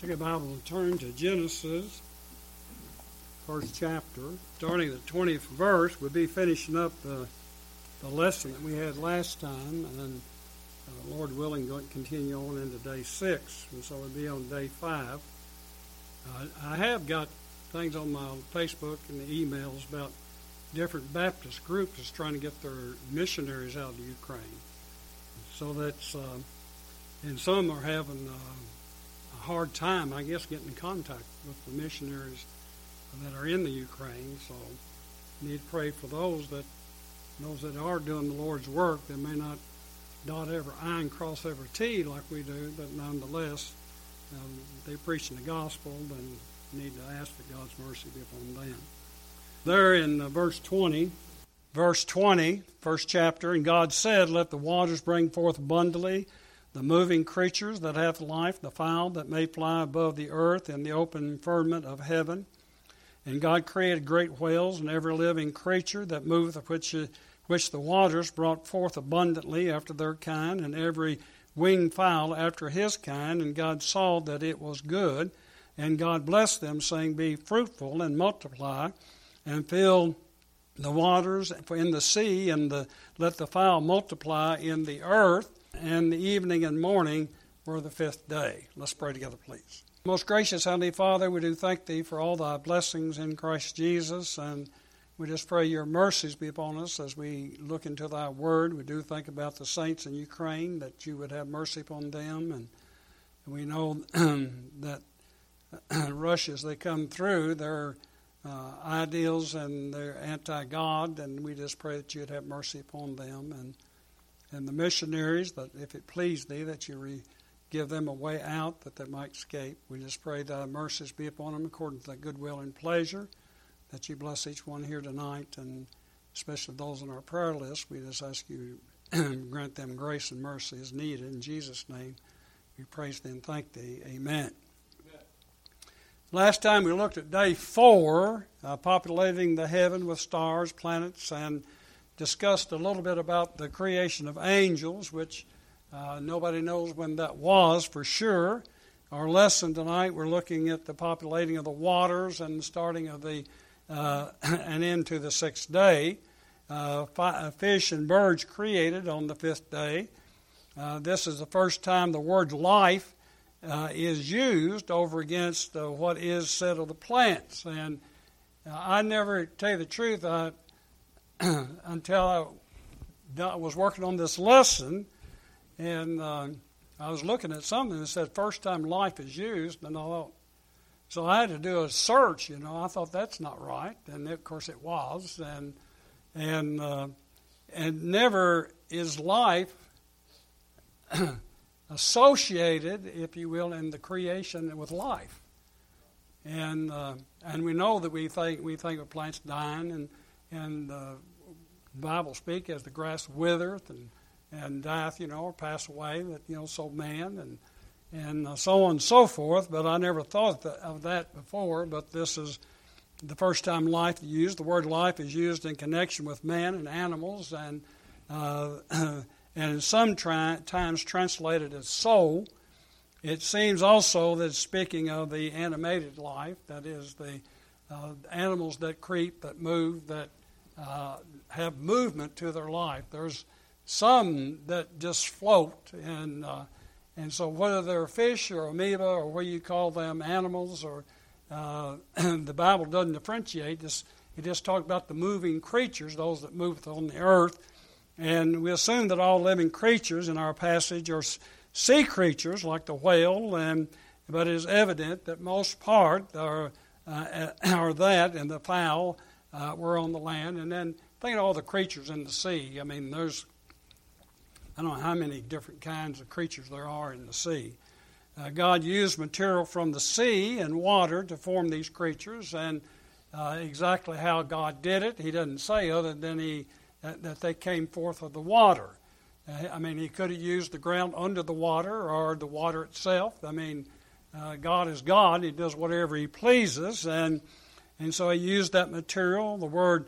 Take a Bible and turn to Genesis, first chapter. Starting at the 20th verse, we'll be finishing up the lesson that we had last time, and Lord willing, going to continue on into day 6, and so we'll be on day 5. I have got things on my Facebook and the emails about different Baptist groups that's trying to get their missionaries out of Ukraine. So that's, and some are having a hard time, I guess, getting in contact with the missionaries that are in the Ukraine. So we need to pray for those that are doing the Lord's work. They may not dot every I and cross every T like we do, but nonetheless, they're preaching the gospel and need to ask that God's mercy be upon them. There in verse 20, first chapter, and God said, "Let the waters bring forth abundantly the moving creatures that have life, the fowl that may fly above the earth in the open firmament of heaven. And God created great whales and every living creature that moveth, which the waters brought forth abundantly after their kind, and every winged fowl after his kind. And God saw that it was good. And God blessed them, saying, Be fruitful and multiply, and fill the waters in the sea, and let the fowl multiply in the earth. And the evening and morning were the 5th day." Let's pray together, please. Most gracious Heavenly Father, we do thank Thee for all Thy blessings in Christ Jesus, and we just pray Your mercies be upon us as we look into Thy Word. We do think about the saints in Ukraine, that You would have mercy upon them, and we know that Russia, as they come through, their ideals and they're anti-God, and we just pray that You'd have mercy upon them, and the missionaries, that if it please Thee, that You give them a way out, that they might escape. We just pray Thy mercies be upon them according to Thy goodwill and pleasure, that You bless each one here tonight, and especially those on our prayer list. We just ask You grant them grace and mercy as needed. In Jesus' name, we praise Thee and thank Thee. Amen. Last time we looked at day 4, populating the heaven with stars, planets, and discussed a little bit about the creation of angels, which nobody knows when that was for sure. Our lesson tonight, we're looking at the populating of the waters and the starting of the and into the 6th day. Fish and birds created on the 5th day. This is the first time the word life is used over against what is said of the plants. And I never, to tell you the truth, until I was working on this lesson, and I was looking at something that said first time life is used, and I thought, so I had to do a search. I thought that's not right, and of course it was, and never is life associated, if you will, in the creation with life, and we know that we think of plants dying, and the Bible speak as the grass withereth and dieth, or pass away, that so man and so on and so forth. But I never thought of that before. But this is the first time life is used. The word life is used in connection with man and animals, and sometimes translated as soul. It seems also that speaking of the animated life, that is the animals that creep, that move, that have movement to their life. There's some that just float, and so whether they're fish or amoeba or what you call them, animals, or the Bible doesn't differentiate. It just talks about the moving creatures, those that move on the earth. And we assume that all living creatures in our passage are sea creatures like the whale, but it is evident that most part are that, and the fowl were on the land. And then think of all the creatures in the sea. I mean, there's, I don't know how many different kinds of creatures there are in the sea. God used material from the sea and water to form these creatures, and exactly how God did it, He doesn't say, other than that they came forth of the water. I mean, He could have used the ground under the water or the water itself. I mean, God is God. He does whatever He pleases, and so He used that material. The word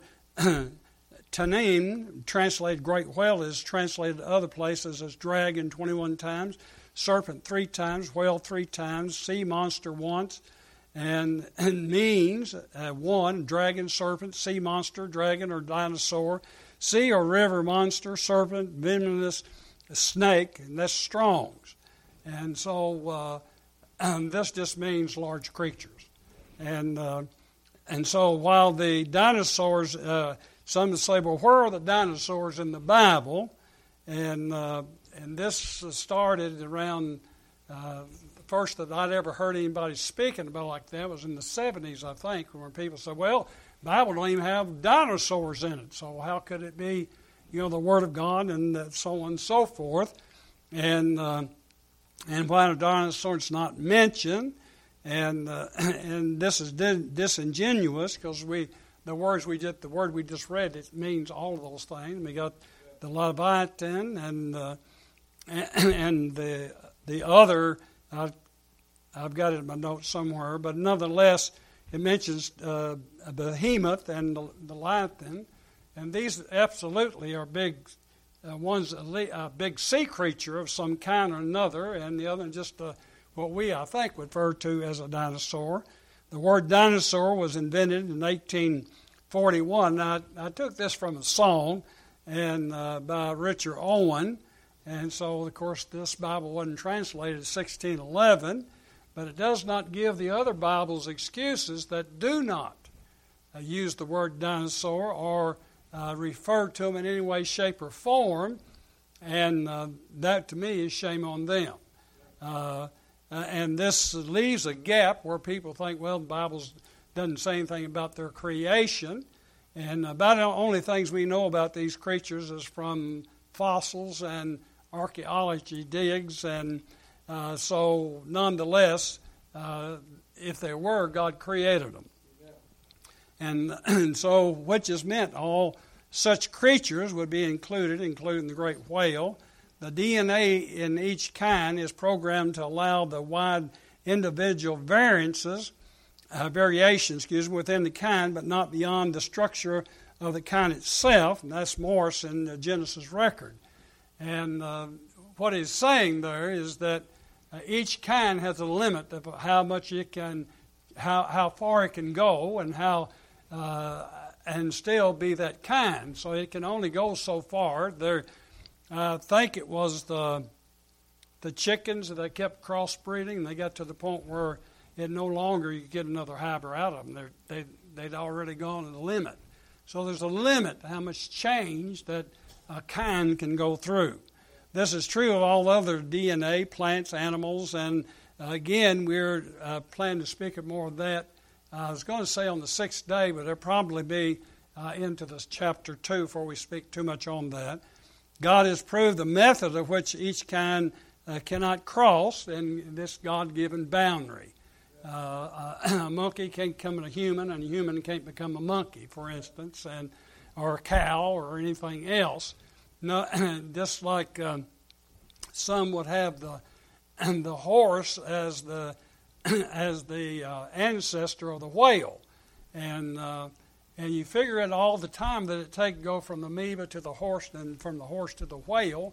Tanim, translated great whale, is translated other places as dragon 21 times. serpent 3 times, whale 3 times, sea monster once, and means 1, dragon, serpent, sea monster, dragon or dinosaur, sea or river monster, serpent, venomous snake, and that's Strong's. And so this just means large creatures. And so while the dinosaurs, some say, well, where are the dinosaurs in the Bible? And this started around, the first that I'd ever heard anybody speaking about like that was in the 70s, I think, when people said, well, the Bible don't even have dinosaurs in it, so how could it be, the Word of God, and so on and so forth. And why the dinosaurs not mentioned, and this is disingenuous, because the word we just read, it means all of those things. We got the Leviathan and the other. I've got it in my notes somewhere, but nonetheless, it mentions a behemoth and the Leviathan, and these absolutely are big. One's a big sea creature of some kind or another, and the other just what we, I think, refer to as a dinosaur. The word dinosaur was invented in 1841. Now, I took this from a song and by Richard Owen, and so, of course, this Bible wasn't translated in 1611, but it does not give the other Bibles excuses that do not use the word dinosaur or refer to them in any way, shape, or form, and that, to me, is shame on them. And this leaves a gap where people think, well, the Bible doesn't say anything about their creation, and about the only things we know about these creatures is from fossils and archaeology digs, and so nonetheless, if they were, God created them. And so, which is meant all such creatures would be included, including the great whale. The DNA in each kind is programmed to allow the wide individual variations within the kind, but not beyond the structure of the kind itself. And that's Morse in the Genesis record. And what he's saying there is that each kind has a limit of how much it can, how far it can go, and how and still be that kind. So it can only go so far. I think it was the chickens that they kept crossbreeding, and they got to the point where it no longer you could get another hybrid out of them. They'd already gone to the limit. So there's a limit to how much change that a kind can go through. This is true of all other DNA, plants, animals, and again, we're planning to speak of more of that. I was going to say on the 6th day, but it'll probably be into this chapter 2 before we speak too much on that. God has proved the method of which each kind cannot cross in this God-given boundary. A monkey can't become a human, and a human can't become a monkey, for instance, or a cow or anything else. No, just like some would have the horse as the ancestor of the whale, and you figure it all the time that it takes to go from the amoeba to the horse, and from the horse to the whale.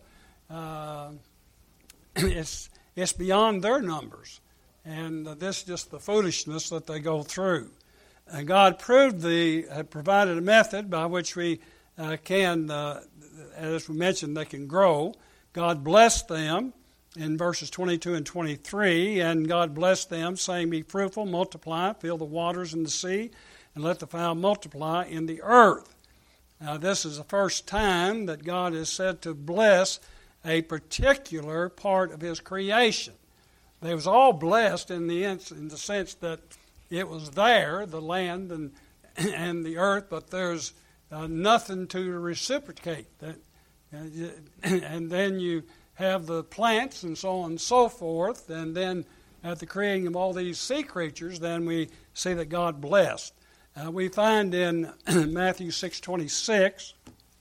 It's beyond their numbers, and this is just the foolishness that they go through. And God provided a method by which we can, as we mentioned, they can grow. God blessed them in verses 22 and 23, and God blessed them, saying, "Be fruitful, multiply, fill the waters in the sea, and let the fowl multiply in the earth." Now, this is the first time that God is said to bless a particular part of His creation. They was all blessed in the sense that it was there, the land and the earth, but there's nothing to reciprocate that. And then you have the plants and so on and so forth, and then at the creating of all these sea creatures, then we see that God blessed. We find in Matthew 6:26,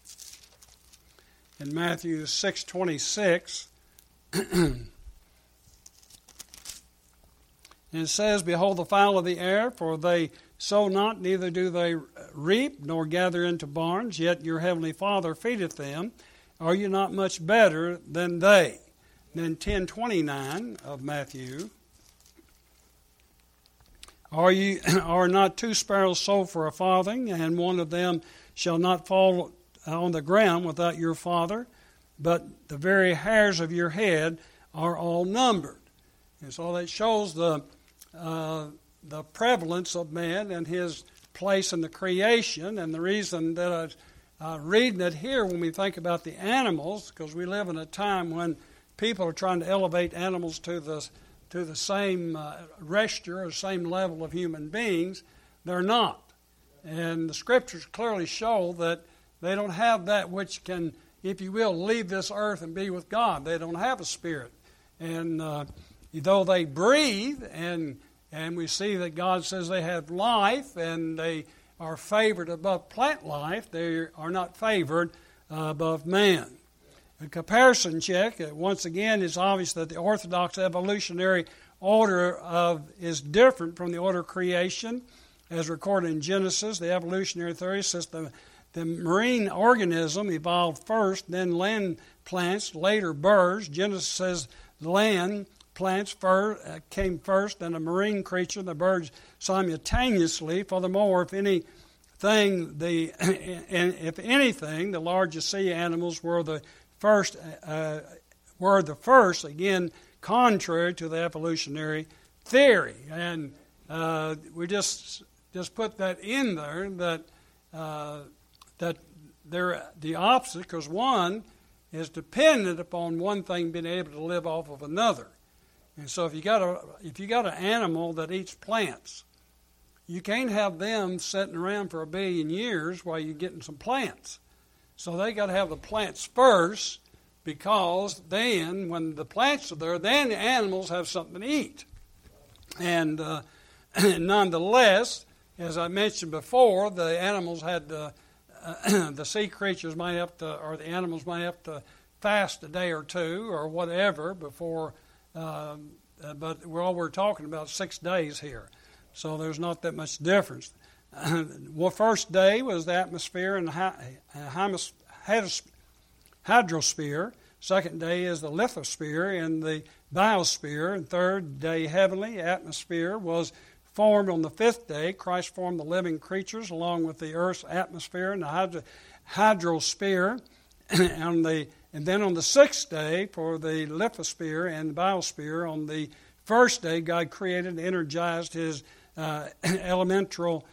in Matthew 6:26, it says, "Behold the fowl of the air, for they sow not, neither do they reap, nor gather into barns, yet your heavenly Father feedeth them. Are you not much better than they?" Then 10:29 of Matthew. Are not two sparrows sold for a farthing, and one of them shall not fall on the ground without your Father? But the very hairs of your head are all numbered. And so that shows the prevalence of man and his place in the creation. And the reason that I'm reading it here when we think about the animals, because we live in a time when people are trying to elevate animals to the same register or same level of human beings. They're not. And the Scriptures clearly show that they don't have that which can, if you will, leave this earth and be with God. They don't have a spirit. And though they breathe, and we see that God says they have life, and they are favored above plant life, they are not favored above man. A comparison check, once again, it's obvious that the Orthodox evolutionary order is different from the order of creation, as recorded in Genesis. The evolutionary theory says the marine organism evolved first, then land plants, later birds. Genesis says land plants came first, then a marine creature, the birds simultaneously. Furthermore, if anything, the largest sea animals were the first, again, contrary to the evolutionary theory. And we just put that in there, that they're the opposite, because one is dependent upon one thing being able to live off of another. And so if you got an animal that eats plants, you can't have them sitting around for 1 billion years while you're getting some plants. So they got to have the plants first, because then when the plants are there, then the animals have something to eat. And nonetheless, as I mentioned before, the animals had the sea creatures might have to, or the animals might have to fast a day or two or whatever before. But we're talking about 6 days here, so there's not that much difference. Well, first day was the atmosphere and hydrosphere. Second day is the lithosphere and the biosphere. And third day, heavenly atmosphere was formed on the 5th day. Christ formed the living creatures along with the earth's atmosphere and the hydrosphere. And then on the 6th day, for the lithosphere and the biosphere, on the first day, God created and energized His elemental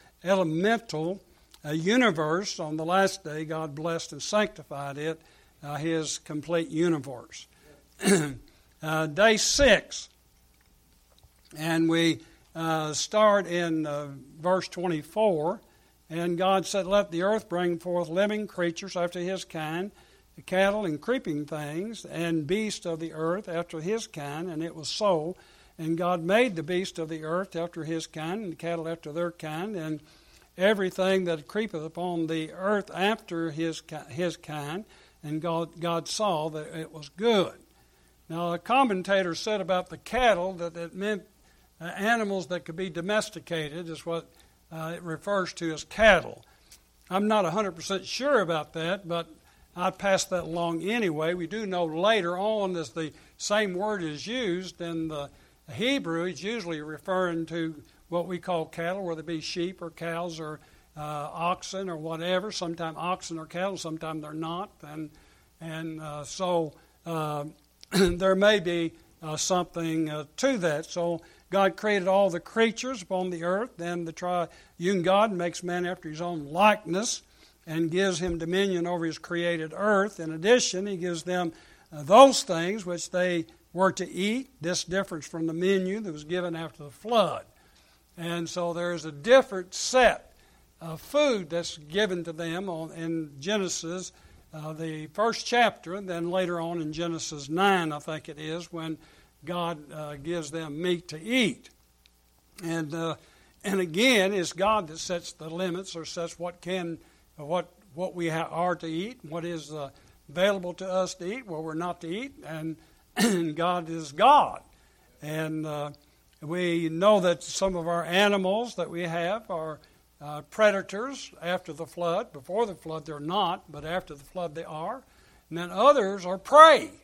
universe. On the last day, God blessed and sanctified it, His complete universe. Day 6, and we start in verse 24. And God said, "Let the earth bring forth living creatures after his kind, cattle and creeping things, and beasts of the earth after his kind." And it was so. And God made the beasts of the earth after his kind, and the cattle after their kind, and everything that creepeth upon the earth after his kind. And God saw that it was good. Now, a commentator said about the cattle that it meant animals that could be domesticated is what it refers to as cattle. I'm not 100% sure about that, but I passed that along anyway. We do know later on, as the same word is used in the Hebrew, it's usually referring to what we call cattle, whether it be sheep or cows or oxen or whatever. Sometimes oxen are cattle, sometimes they're not. So there may be something to that. So God created all the creatures upon the earth. Then the triune God makes man after his own likeness and gives him dominion over his created earth. In addition, he gives them those things which they were to eat. This differs from the menu that was given after the flood. And so there's a different set of food that's given to them in Genesis, the first chapter, and then later on in Genesis 9, I think it is, when God gives them meat to eat. And again, it's God that sets the limits, or sets what we are to eat, what is available to us to eat, what we're not to eat, and God is God. And we know that some of our animals that we have are predators after the flood. Before the flood they're not, but after the flood they are. And then others are prey.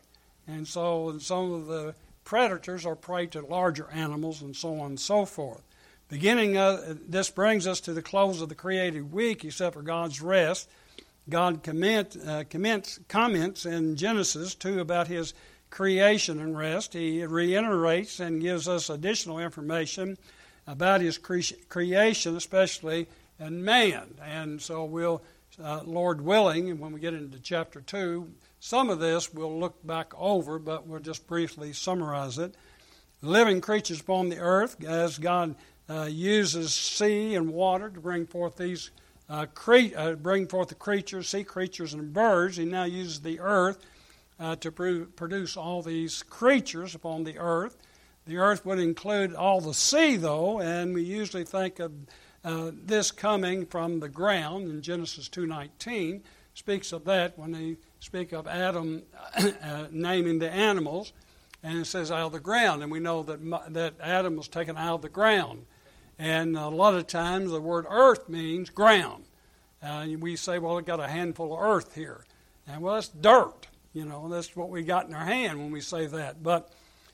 And so some of the predators are prey to larger animals and so on and so forth. This brings us to the close of the created week, except for God's rest. God comments in Genesis 2 about his creation and rest. He reiterates and gives us additional information about his creation, especially in man. And so we'll, Lord willing, when we get into chapter 2, some of this we'll look back over, but we'll just briefly summarize it. Living creatures upon the earth, as God uses sea and water to bring forth these bring forth the creatures, sea creatures and birds. He now uses the earth to produce all these creatures upon the earth. The earth would include all the sea, though, and we usually think of this coming from the ground. In Genesis 2:19 speaks of that when they speak of Adam naming the animals, and it says out of the ground, and we know that Adam was taken out of the ground. And a lot of times the word earth means ground. We say, well, we've got a handful of earth here. And well, it's dirt. That's what we got in our hand when we say that. But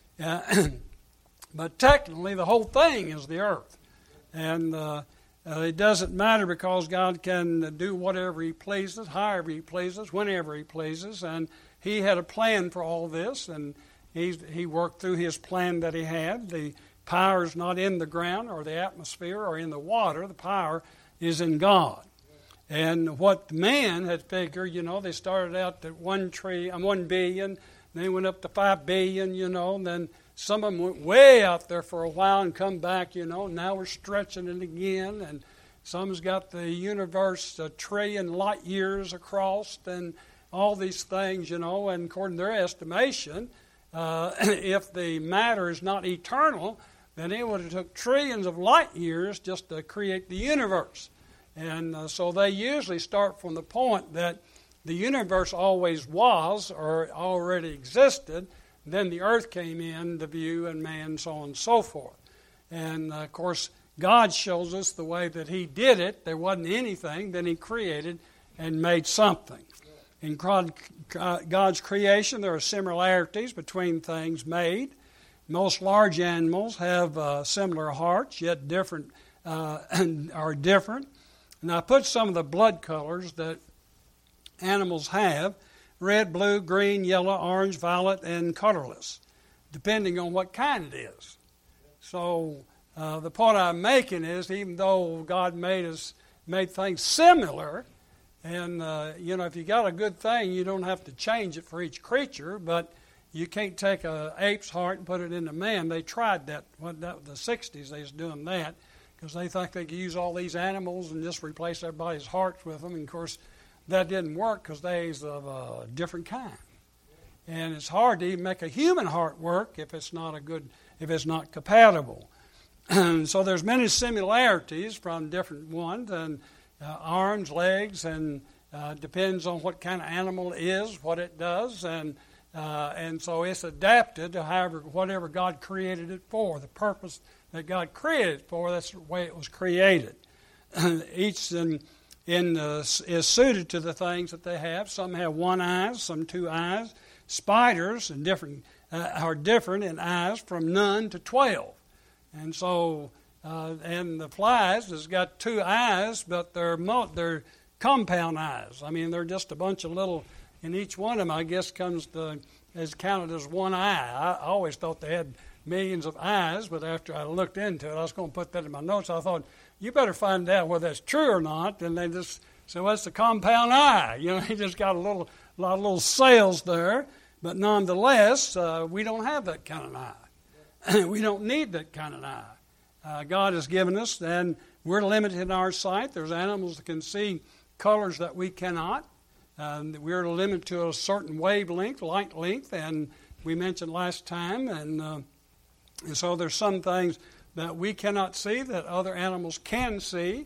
technically the whole thing is the earth. And it doesn't matter because God can do whatever he pleases, however he pleases, whenever he pleases. And he had a plan for all this, and he worked through his plan that he had. The power is not in the ground or the atmosphere or in the water. The power is in God. And what man had figured, they started out at 1 billion, they went up to 5 billion, and then some of them went way out there for a while and come back, now we're stretching it again. And some's got the universe 1 trillion light years across and all these things, and according to their estimation, if the matter is not eternal, then it would have took trillions of light years just to create the universe. And so they usually start from the point that the universe always was or already existed. Then the earth came into view and man, so on and so forth. And, of course, God shows us the way that he did it. There wasn't anything. Then he created and made something. In God's creation, there are similarities between things made. Most large animals have similar hearts, yet different are different. And I put some of the blood colors that animals have: red, blue, green, yellow, orange, violet, and colorless, depending on what kind it is. So the point I'm making is, even though God made things similar, and if you got a good thing, you don't have to change it for each creature, but you can't take an ape's heart and put it into man. They tried that. The 60s, they was doing that because they think they could use all these animals and just replace everybody's hearts with them. And, of course, that didn't work because they's of a different kind. And it's hard to even make a human heart work if it's not compatible. So there's many similarities from different ones, and arms, legs, and depends on what kind of animal it is, what it does, and so it's adapted to whatever God created it for, the purpose that God created it for. That's the way it was created. Each is suited to the things that they have. Some have 1 eye, some 2 eyes. Spiders are different in eyes from none to 12. And so, and the flies has got 2 eyes, but they're compound eyes. I mean, they're just a bunch of little, and each one of them, I guess, is counted as 1 eye. I always thought they had millions of eyes, but after I looked into it, I was going to put that in my notes. I thought, you better find out whether that's true or not. And they just said, well, it's a compound eye. He just got a lot of little cells there. But nonetheless, we don't have that kind of eye. We don't need that kind of eye. God has given us, and we're limited in our sight. There's animals that can see colors that we cannot. We're limited to a certain wavelength, light length, and we mentioned last time. And so there's some things that we cannot see that other animals can see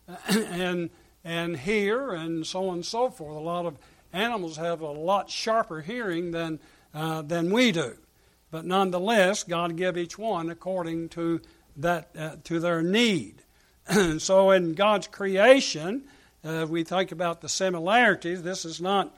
and hear, and so on and so forth. A lot of animals have a lot sharper hearing than we do. But nonetheless, God gave each one according to their need. So in God's creation, we think about the similarities. This is not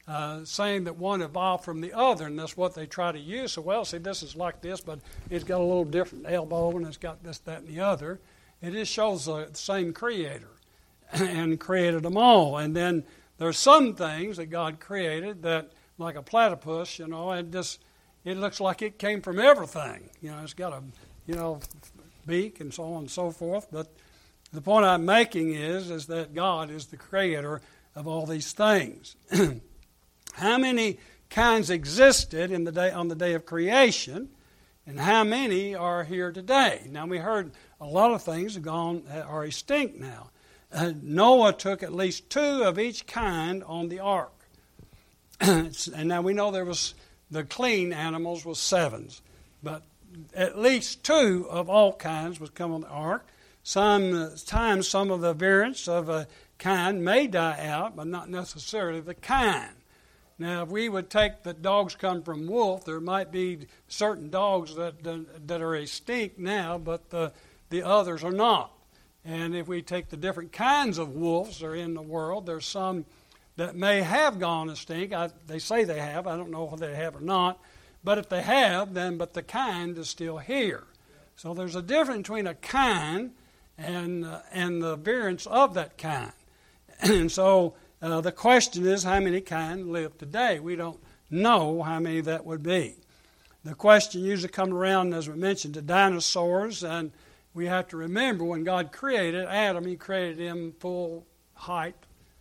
saying that one evolved from the other, and that's what they try to use. So, well, see, this is like this, but it's got a little different elbow, and it's got this, that, and the other. It just shows the same Creator and created them all. And then there's some things that God created that, like a platypus, it looks like it came from everything. It's got a, beak and so on and so forth. But the point I'm making is that God is the creator of all these things. How many kinds existed on the day of creation, and how many are here today? Now, we heard a lot of things are extinct now. Noah took at least 2 of each kind on the ark. And now we know the clean animals was 7, but at least 2 of all kinds would come on the ark. Sometimes some of the variants of a kind may die out, but not necessarily the kind. Now, if we would take that dogs come from wolf, there might be certain dogs that are extinct now, but the others are not. And if we take the different kinds of wolves that are in the world, there's some that may have gone extinct. They say they have. I don't know if they have or not. But if they have, but the kind is still here. So there's a difference between a kind and the variants of that kind. And so the question is, how many kind live today? We don't know how many that would be. The question usually comes around, as we mentioned, to dinosaurs, and we have to remember when God created Adam, He created him full height,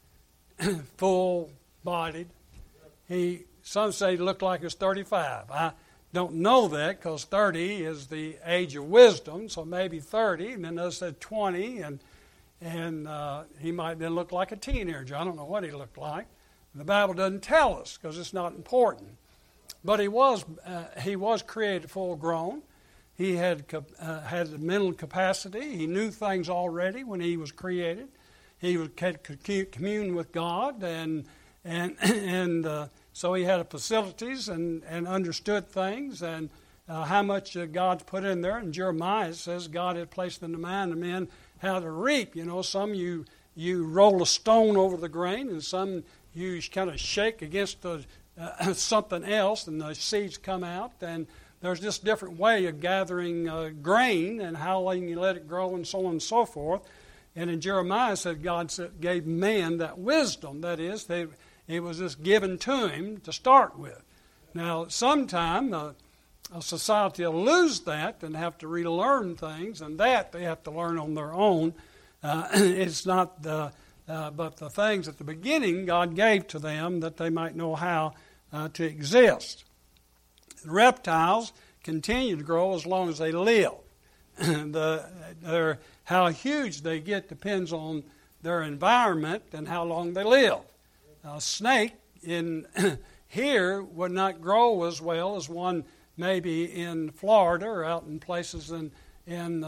full-bodied. Some say he looked like he was 35. I don't know that because 30 is the age of wisdom, so maybe 30, and then others said 20, and he might then look like a teenager. I don't know what he looked like. The Bible doesn't tell us because it's not important. But he was created full-grown. He had mental capacity. He knew things already when he was created. He could commune with God, and so he had facilities and understood things and how much God's put in there. And Jeremiah says God had placed in the mind of men how to reap. Some you roll a stone over the grain, and some you kind of shake against something else, and the seeds come out. And there's just different way of gathering grain and how long you let it grow and so on and so forth. And in Jeremiah said God gave man that wisdom. That is, it was just given to him to start with. Now, sometime a society will lose that and have to relearn things, and that they have to learn on their own. It's not but the things at the beginning God gave to them that they might know how to exist. The reptiles continue to grow as long as they live. How huge they get depends on their environment and how long they live. A snake in here would not grow as well as one maybe in Florida or out in places in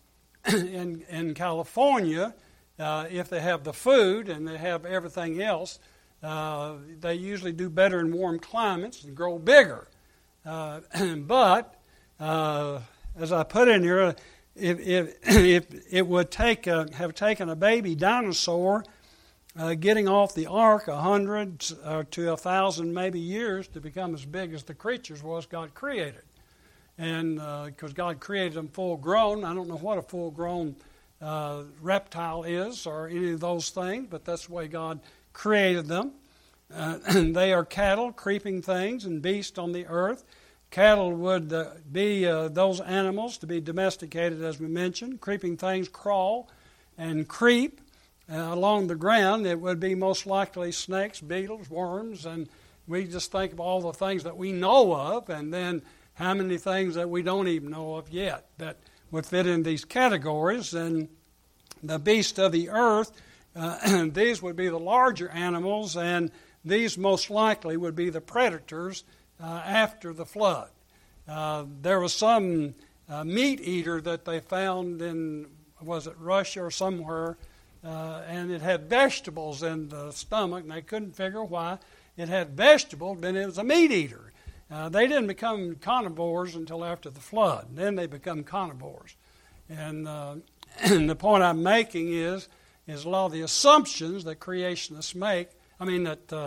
California. If they have the food and they have everything else, they usually do better in warm climates and grow bigger. But as I put in here, if it would have taken a baby dinosaur getting off the ark 100 to 1,000 maybe years to become as big as the creatures was God created. And because God created them full grown. I don't know what a full grown reptile is or any of those things, but that's the way God created them. They are cattle, creeping things, and beasts on the earth. Cattle would be those animals to be domesticated, as we mentioned. Creeping things crawl and creep along the ground. It would be most likely snakes, beetles, worms, and we just think of all the things that we know of, and then how many things that we don't even know of yet that would fit in these categories. And the beasts of the earth, these would be the larger animals, and these most likely would be the predators after the flood. There was some meat eater that they found in, was it Russia or somewhere, and it had vegetables in the stomach, and they couldn't figure why it had vegetables, but it was a meat eater. They didn't become carnivores until after the flood. Then they become carnivores. And the point I'm making is a lot of the assumptions that creationists make, that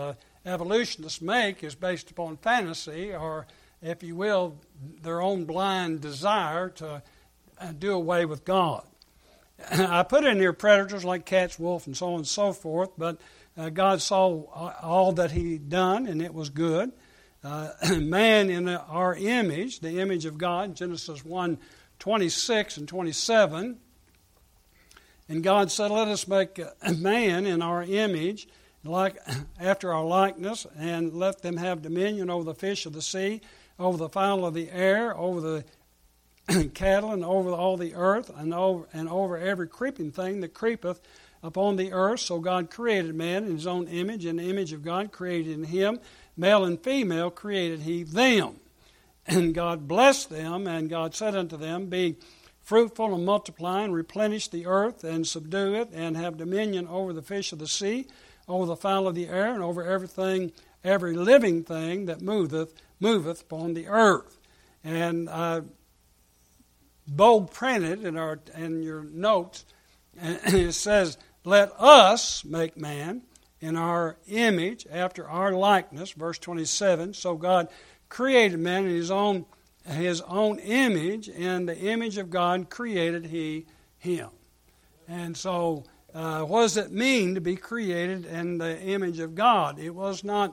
evolutionists make is based upon fantasy, or, if you will, their own blind desire to do away with God. I put in here predators like cats, wolf, and so on and so forth, but God saw all that He'd done, and it was good. Man in our image, the image of God, Genesis 1:26 and 27. And God said, let us make man in our image, like after our likeness, and let them have dominion over the fish of the sea, over the fowl of the air, over the cattle, and over all the earth, and over every creeping thing that creepeth upon the earth. So God created man in His own image. In the image of God created in him, male and female created He them. And God blessed them, and God said unto them, be fruitful and multiply, and replenish the earth, and subdue it, and have dominion over the fish of the sea, over the fowl of the air, and over everything, every living thing that moveth upon the earth. And bold printed in your notes, and it says, let us make man in our image, after our likeness, verse 27. So God created man in His own image, and the image of God created He him. And so, what does it mean to be created in the image of God? It was not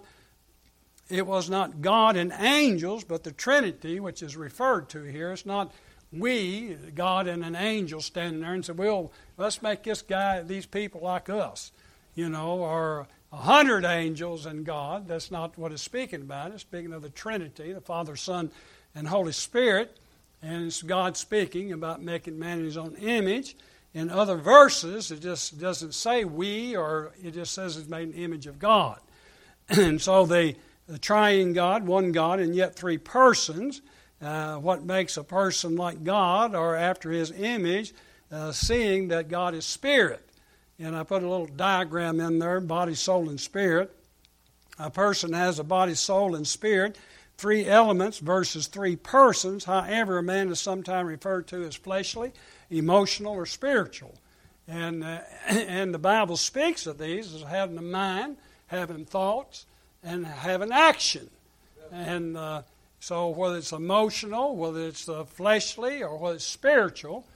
God and angels, but the Trinity, which is referred to here. It's not we, God and an angel, standing there and say, well, let's make these people like us, or 100 angels and God. That's not what it's speaking about. It's speaking of the Trinity, the Father, Son, and Holy Spirit. And it's God speaking about making man in His own image. In other verses, it just doesn't say we, or it just says it's made in the image of God. And so the triune God, one God, and yet three persons. What makes a person like God, or after His image, seeing that God is spirit. And I put a little diagram in there, body, soul, and spirit. A person has a body, soul, and spirit, three elements versus three persons. However, a man is sometimes referred to as fleshly, emotional, or spiritual. And the Bible speaks of these as having a mind, having thoughts, and having action. And so whether it's emotional, whether it's fleshly, or whether it's spiritual,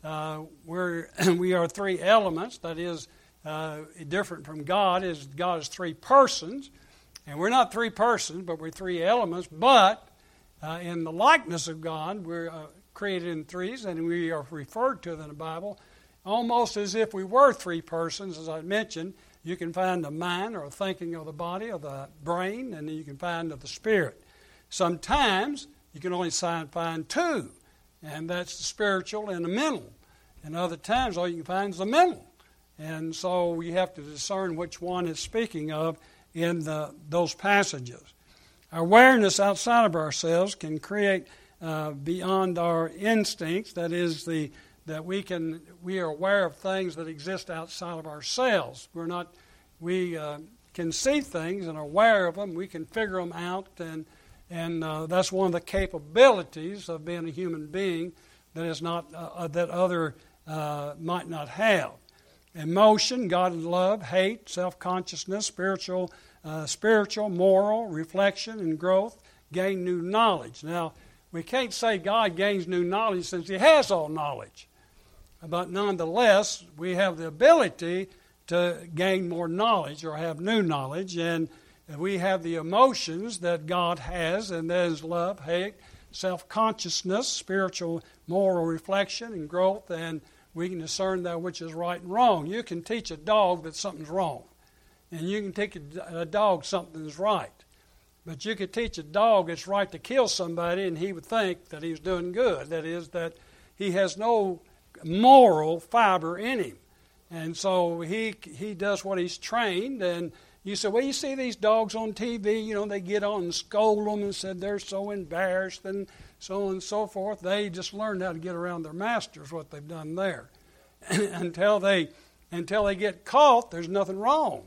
we are three elements. That is different from God. God is three persons. And we're not three persons, but we're three elements. But in the likeness of God, we're created in threes, and we are referred to in the Bible almost as if we were three persons. As I mentioned, you can find the mind, or thinking of the body, or the brain, and then you can find of the spirit. Sometimes you can only find two, and that's the spiritual and the mental. And other times all you can find is the mental. And so we have to discern which one it's speaking of in those passages. Our awareness outside of ourselves can create beyond our instincts. That is, that we are aware of things that exist outside of ourselves. We can see things and are aware of them. We can figure them out, and that's one of the capabilities of being a human being that is not that other might not have. Emotion, godly love, hate, self-consciousness, spiritual, moral, reflection, and growth, gain new knowledge. Now, we can't say God gains new knowledge since He has all knowledge. But nonetheless, we have the ability to gain more knowledge or have new knowledge, and we have the emotions that God has, and that is love, hate, self-consciousness, spiritual, moral reflection, and growth, and we can discern that which is right and wrong. You can teach a dog that something's wrong, and you can teach a dog something's right. But you could teach a dog it's right to kill somebody, and he would think that he's doing good. That is, that he has no moral fiber in him. And so he does what he's trained. And you say, well, you see these dogs on TV, they get on and scold them and said they're so embarrassed and so on and so forth. They just learned how to get around their masters, what they've done there. Until they get caught, there's nothing wrong.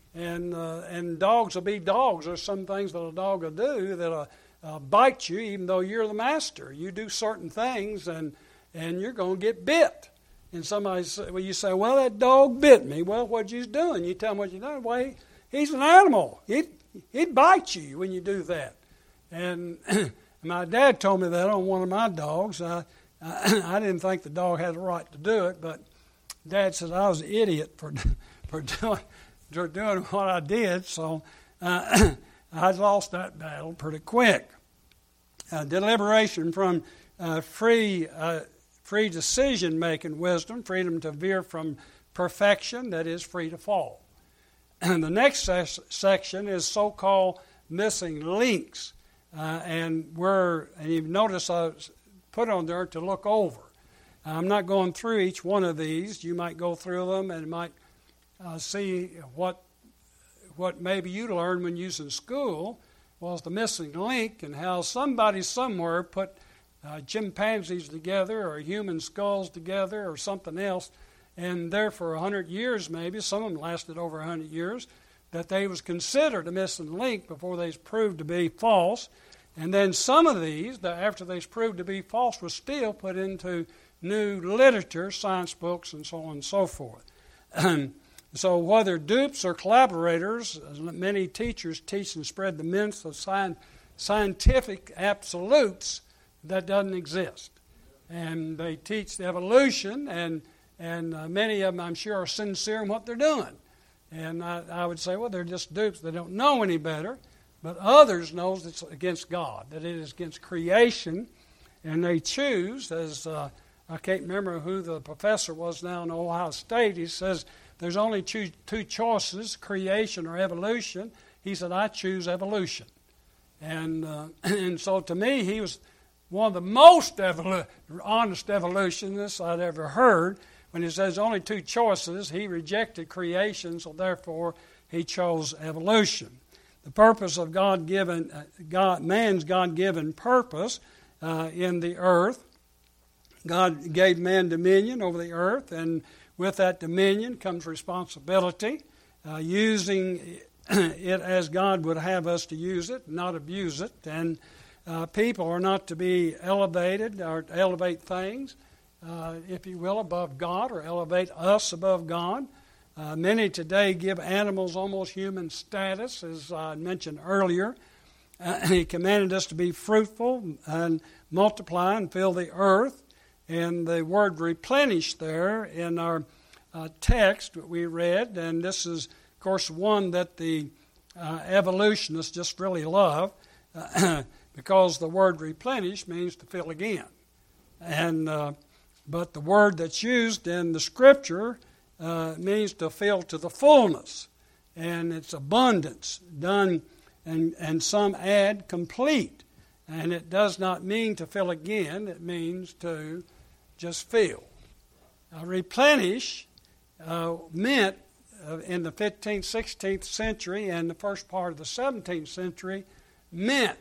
And dogs will be dogs. There's some things that a dog will do that'll bite you even though you're the master. You do certain things and you're going to get bit. And somebody say, you say, well, that dog bit me. Well, what you doing? You tell them what you're doing. Well, he's an animal. He'd bite you when you do that. And my dad told me that on one of my dogs. I didn't think the dog had the right to do it, but Dad said I was an idiot for doing what I did, so I lost that battle pretty quick. Deliberation from free decision-making wisdom, freedom to veer from perfection, that is, free to fall. And the next section is so-called missing links, and you notice I put on there to look over. I'm not going through each one of these. You might go through them and might see what maybe you learned when you was in school was the missing link, and how somebody somewhere put chimpanzees together or human skulls together or something else, and there for 100 years maybe, some of them lasted over 100 years, that they was considered a missing link before they was proved to be false. And then some of these, after they was proved to be false, was still put into new literature, science books, and so on and so forth. So whether dupes or collaborators, many teachers teach and spread the myths of scientific absolutes that doesn't exist. And they teach evolution, and many of them, I'm sure, are sincere in what they're doing. And I would say, well, they're just dupes. They don't know any better. But others know it's against God, that it is against creation. And they choose, as I can't remember who the professor was now in Ohio State, he says, there's only two choices, creation or evolution. He said, I choose evolution. And so to me, he was one of the most honest evolutionists I'd ever heard. When he says only two choices, he rejected creation, so therefore he chose evolution. The purpose of man's God-given purpose in the earth. God gave man dominion over the earth, and with that dominion comes responsibility, using it as God would have us to use it, not abuse it. And people are not to be elevated or to elevate things, if you will, above God, or elevate us above God. Many today give animals almost human status, as I mentioned earlier. He commanded us to be fruitful and multiply and fill the earth. And the word replenish there in our text that we read, and this is, of course, one that the evolutionists just really love, because the word replenish means to fill again. And but the word that's used in the Scripture means to fill to the fullness, and it's abundance, done, and some add complete. And it does not mean to fill again, it means to just fill. Replenish meant in the 15th, 16th century and the first part of the 17th century meant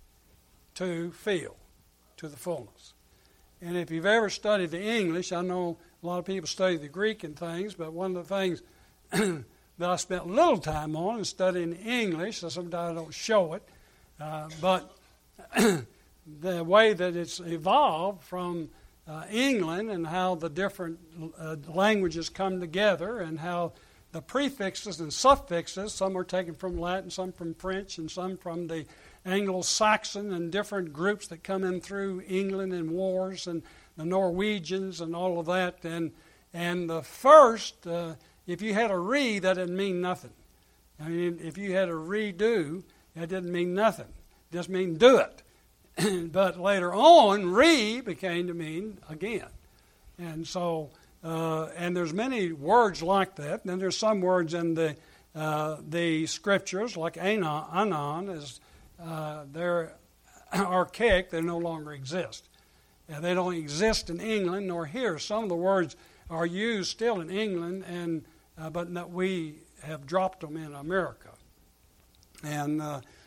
to fill to the fullness. And if you've ever studied the English, I know a lot of people study the Greek and things, but one of the things that I spent a little time on is studying English, so sometimes I don't show it, but the way that it's evolved from England, and how the different languages come together, and how the prefixes and suffixes, some are taken from Latin, some from French, and some from the Anglo-Saxon, and different groups that come in through England and wars, and the Norwegians and all of that. And the first, if you had a re, that didn't mean nothing. I mean, if you had a redo, that didn't mean nothing. It just mean do it. But later on, re became to mean again. And so, and there's many words like that. And then there's some words in the Scriptures, like anon, is they're archaic, they no longer exist. They don't exist in England nor here. Some of the words are used still in England, and but we have dropped them in America. And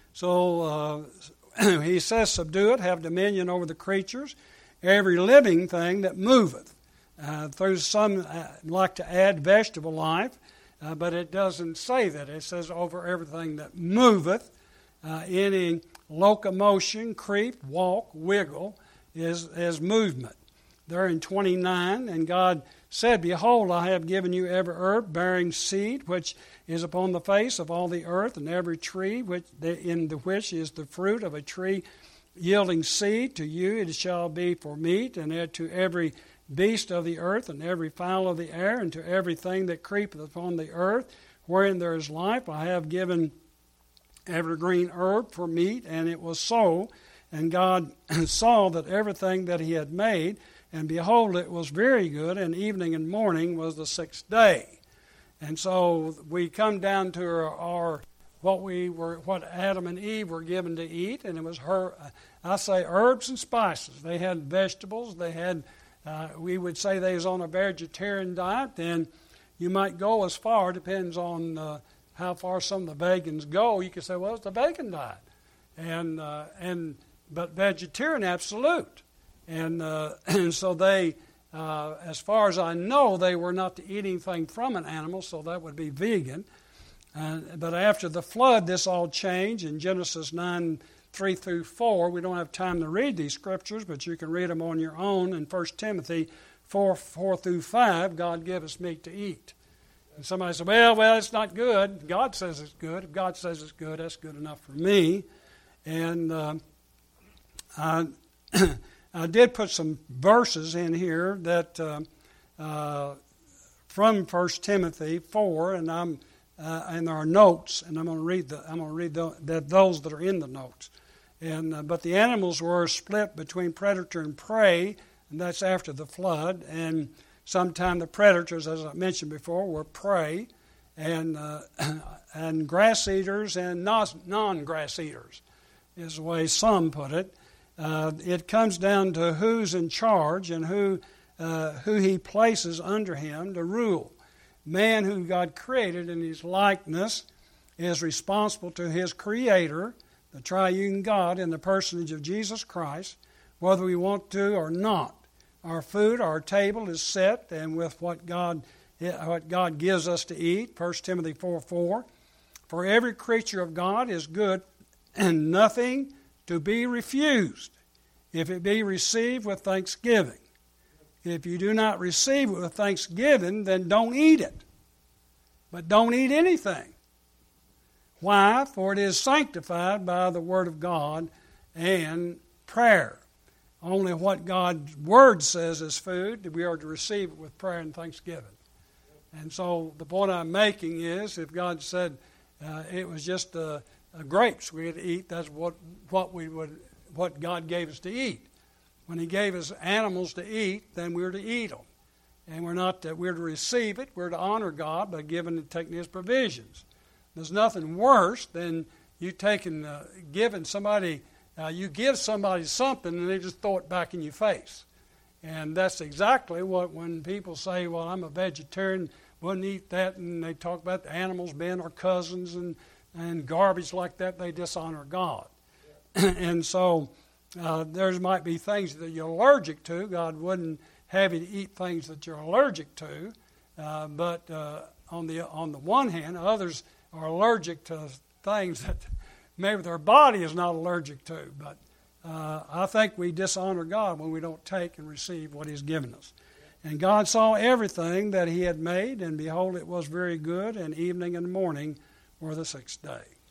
so he says, subdue it, have dominion over the creatures, every living thing that moveth. There's some like to add vegetable life, but it doesn't say that. It says over everything that moveth. Any locomotion, creep, walk, wiggle is movement. there in 29, and God said, Behold, I have given you every herb bearing seed, which is upon the face of all the earth, and every tree in which is the fruit of a tree yielding seed. To you it shall be for meat, and to every beast of the earth, and every fowl of the air, and to everything that creepeth upon the earth, wherein there is life, I have given every green herb for meat. And it was so. And God saw that everything that he had made, and behold, it was very good, and evening and morning was the sixth day. And so we come down to what Adam and Eve were given to eat, and it was herbs and spices. They had vegetables. They had, we would say they was on a vegetarian diet. And you might go as far, depends on how far some of the vegans go. You could say, well, it's the vegan diet, but vegetarian absolute. And so they, as far as I know, they were not to eat anything from an animal, so that would be vegan. But after the flood, this all changed. In Genesis 9, 3 through 4, we don't have time to read these scriptures, but you can read them on your own. In 1 Timothy 4 through 5, God gave us meat to eat. And somebody said, well, it's not good. God says it's good. If God says it's good, that's good enough for me. And I did put some verses in here that from 1 Timothy 4, and there are notes, and I'm going to read those that are in the notes. But the animals were split between predator and prey, and that's after the flood. And sometime the predators, as I mentioned before, were prey, and grass eaters and non-grass eaters is the way some put it. It comes down to who's in charge and who he places under him to rule. Man, who God created in his likeness, is responsible to his Creator, the triune God, in the personage of Jesus Christ, whether we want to or not. Our food, our table is set, and with what God gives us to eat. 1 Timothy 4:4. For every creature of God is good, and nothing to be refused, if it be received with thanksgiving. If you do not receive it with thanksgiving, then don't eat it. But don't eat anything. Why? For it is sanctified by the Word of God and prayer. Only what God's Word says is food, we are to receive it with prayer and thanksgiving. And so the point I'm making is, if God said it was just grapes we had to eat, that's what God gave us to eat. When He gave us animals to eat, then we're to eat them. And we're to receive it. We're to honor God by taking His provisions. There's nothing worse than you giving somebody, you give somebody something and they just throw it back in your face. And that's exactly when people say, well, I'm a vegetarian, wouldn't eat that, and they talk about the animals being our cousins and garbage like that, they dishonor God. And so there might be things that you're allergic to. God wouldn't have you to eat things that you're allergic to. But on the one hand, others are allergic to things that maybe their body is not allergic to. But I think we dishonor God when we don't take and receive what He's given us. And God saw everything that He had made, and behold, it was very good, and evening and morning were the sixth day.